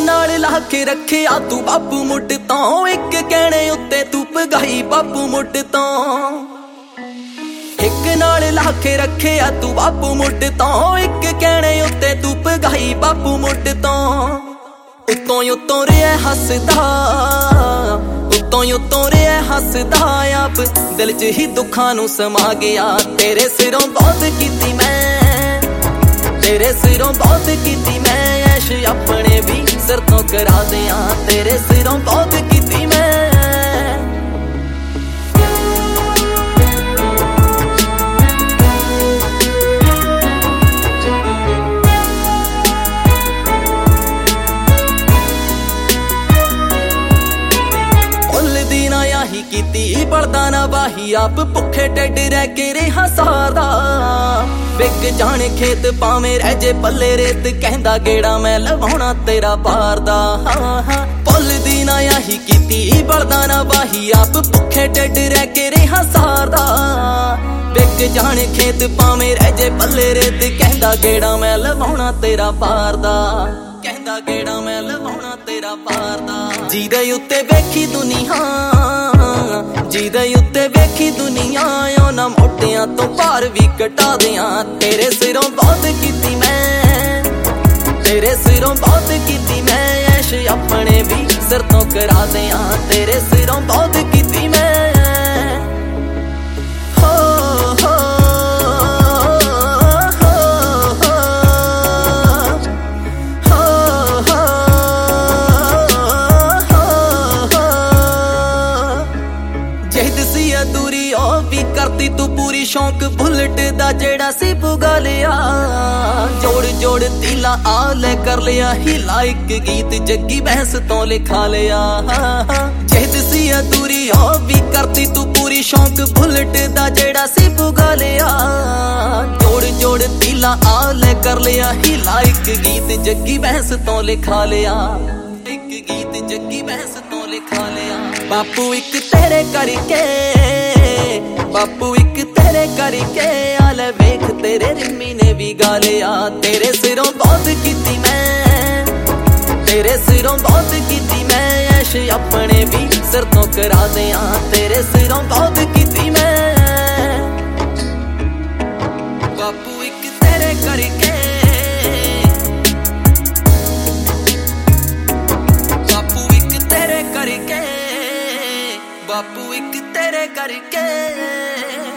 नाल ला के रखिया तू बापू मुट तो, एक कहने उत्ते तू भगाई बापू मुट तो। एक नाल ला के रखिया तू बापू मुट तो, एक कहने उत्ते तू भगाई बापू मुट तो। उत्तों उत्तों रिया हसदा, उत्तों उत्तों रिया हसदा, आप दिल च ही दुखां नूं समा गया। तेरे सिरों बहुत कीती मैं, तेरे सिरों बहुत कीती मैं, ऐश अपने भी सिर तो करा दिया। तेरे सिरों बहुत कीती मैं। ही कीती बलदा ना बाही, आप भुखे ढिड रह के रेहा सारदा। विक जाने खेत पावे रह जे पल्ले रेत, कहंदा गेड़ा मैं लवाउणा तेरा पार दा। भुलदी ना ही कीती बलदा ना बाही, आप भुखे ढिड रह के रेहा सारदा। विक जाने खेत पावे रह जे पल्ले रेत, कहंदा गेड़ा मैं लवाउणा तेरा पार दा। कहंदा गेड़ा मैं लवाउणा तेरा पार दा। जीदे उत्ते वेखी दुनिया, जीदे उत्ते वेखी दुनिया, उन्हां मोटियां तो भार भी घटा दियां। तेरे सिरों बहुत कीती मैं, तेरे सिरों बहुत कीती मैं, ऐश अपने भी सिर तो करा दियां। तेरे सिरों बहुत कीती मैं। अधूरी ओ भी करती तू पूरी, शौक बुलेट दा जेड़ा सी पुगा लिया। जोड़ जोड़ तीला आले कर लिया, हिला एक गीत जग्गी बहस तो लिखा लिया। जिद सी अधूरी ओ भी करती तू पूरी, शौक बुलेट दा जेड़ा सी पुगा लिया। जोड़ जोड़ तीला आले कर लिया, हिला एक गीत जग्गी बहस तो लिखा लिया। एक गीत जग्गी बहस तो लिखा लिया। बापू एक तेरे करके, बापू एक तेरे करके, आले वेख तेरे रिम्मी ने भी गा लिया। तेरे सिरों बहुत कीती मैं, तेरे सिरों बहुत कीती मैं, ऐश अपने भी सिर तो करा दियां। तेरे सिरों बहुत कीती मैं। बापू एक तेरे करके, बापू एक तेरे करके, बापू एक तेरे करके।